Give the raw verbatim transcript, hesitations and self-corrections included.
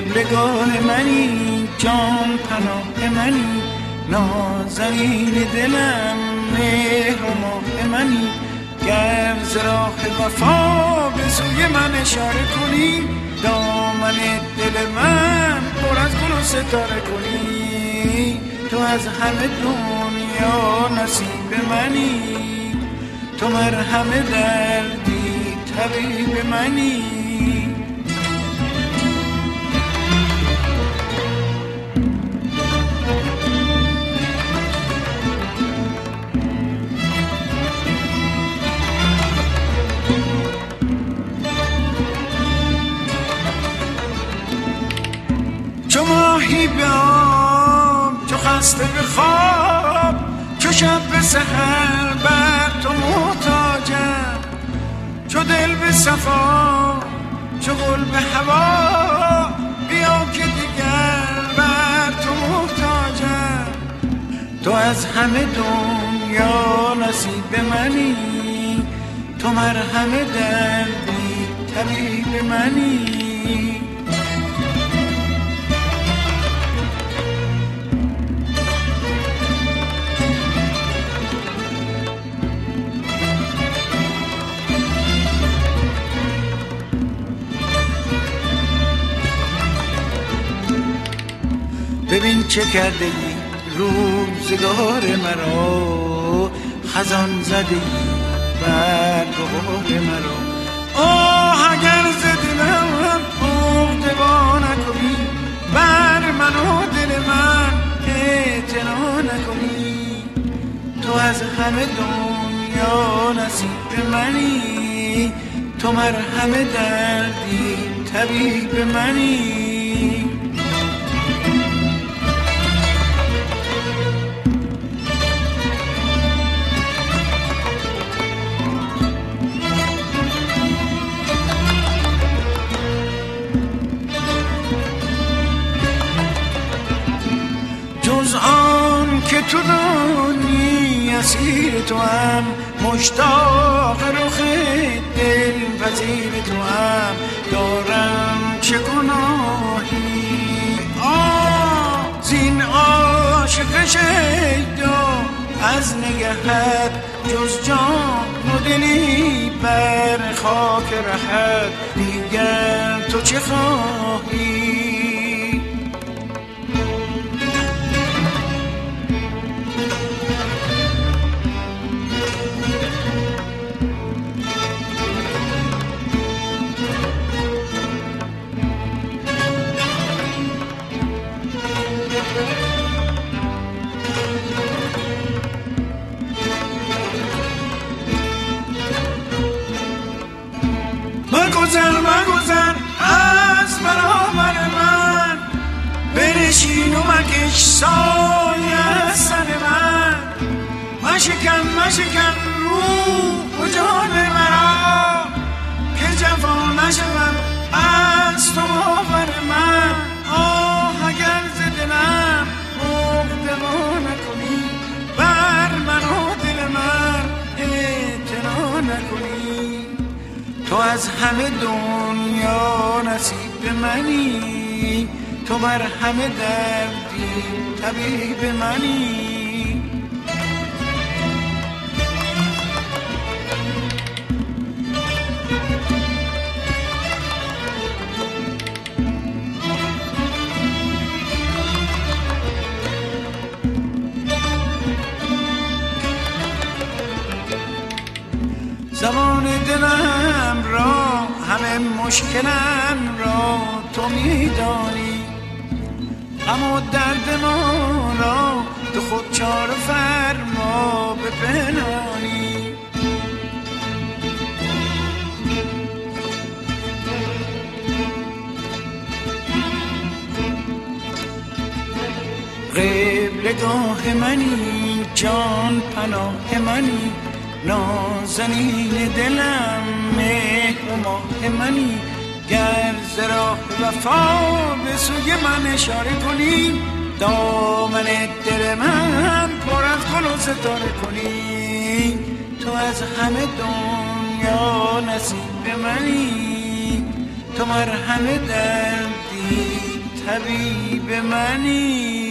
قبلگاه منی، جان پناه منی، نازنین دلم، مهر و ماه منی. گر ز راه وفا به سوی من اشاره کنی، دامن دل من پر از گل و ستاره کنی. تو از همه دنیا نصیب منی، تو مرهم دردی طبیب منی. چو ماهی به آب، چو خسته به خواب، چو شب به سحر بر تو محتاجم. چو دل به صفا، چو گل به هوا، بیا که دیگر بر تو محتاجم. تو از همه دنیا نصیب منی، تو مرهم دردی طبیب منی. ببین چه کرده ای روزگار مرا، خزان زده ای بر بهار مرا. آه اگر ز دلم عقده نکنی، بر من و دل من اعتنا نکنی. تو از همه دنیا نصیب منی، تو مرهم دردی طبیب منی. جز آن که تو دانی اسیر تو هم، مشتاق رخ دل پذیر تو هم. دارم چه گناهی آه زین عاشق شیدا، از نگهت جز جان و دلی بر خاک رهت. دیگر تو چه خواهی؟ مگذر مگذر از برابر من، بنشین و مکش سایه سر من. مشکن مشکن روح و جان مرا، که جفا نشوم از تو باور من. آه اگر ز دلم عقده نکنی، بر من و دل من اعتنا نکنی. تو از همه دنیا نصیب منی، تو مرهم دردی طبیب منی. زمان دلم را، همه مشکلم را تو میدانی. غم و درد ما را تو خود چاره فرما به پنهانی. قبلگاه منی، جان پناه منی، نازنین دلم، مهر و ماه منی. گر ز راه وفا به سوی من اشاره کنی، دامن دل من پر از گل و ستاره کنی. تو از همه دنیا نصیب منی، تو مرهم دردی حبیب منی